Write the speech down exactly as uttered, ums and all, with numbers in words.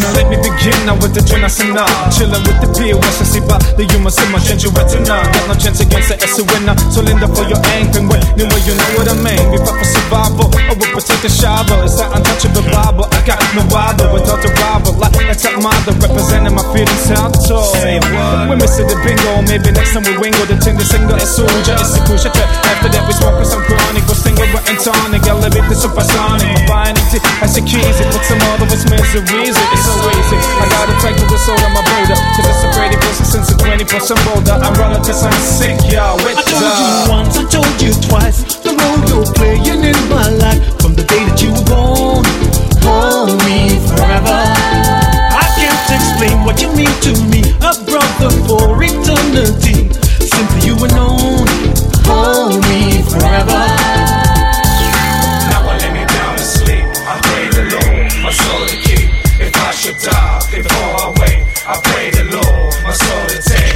let me begin now with the Jonasana. Chillin' with the P O S, I see by the human so much change you retina. Got no chance against the S winner. So Linda for your anchor, when you know you know what I mean. We fight for survival, I will protect the shovel. It's that untouchable Bible. I got no rival without the rival. Like that's that mother representing my feelings out tall. We miss it the bingo, maybe next time we wingo. The tender single is soldier, it's a push. After that we smoke some chronic, we'll sing over and tonic. Elevate the supersonic, my vanity as a keys. It puts some other with miseries. It's so easy. I got a tank with the soul on my boulder. To the separated person since the twenty percent bolder. I'm running cause I'm sick, y'all. I told you once, I told you twice. The role you're playing in my life from the day that you were born. Hold me forever. I can't explain what you mean to me. A brother for eternity. Simply you were known. Hold me forever. Now I lay me down to sleep. I pray the Lord, my soul to keep. If I should die before I wake, I pray the Lord, my soul to take.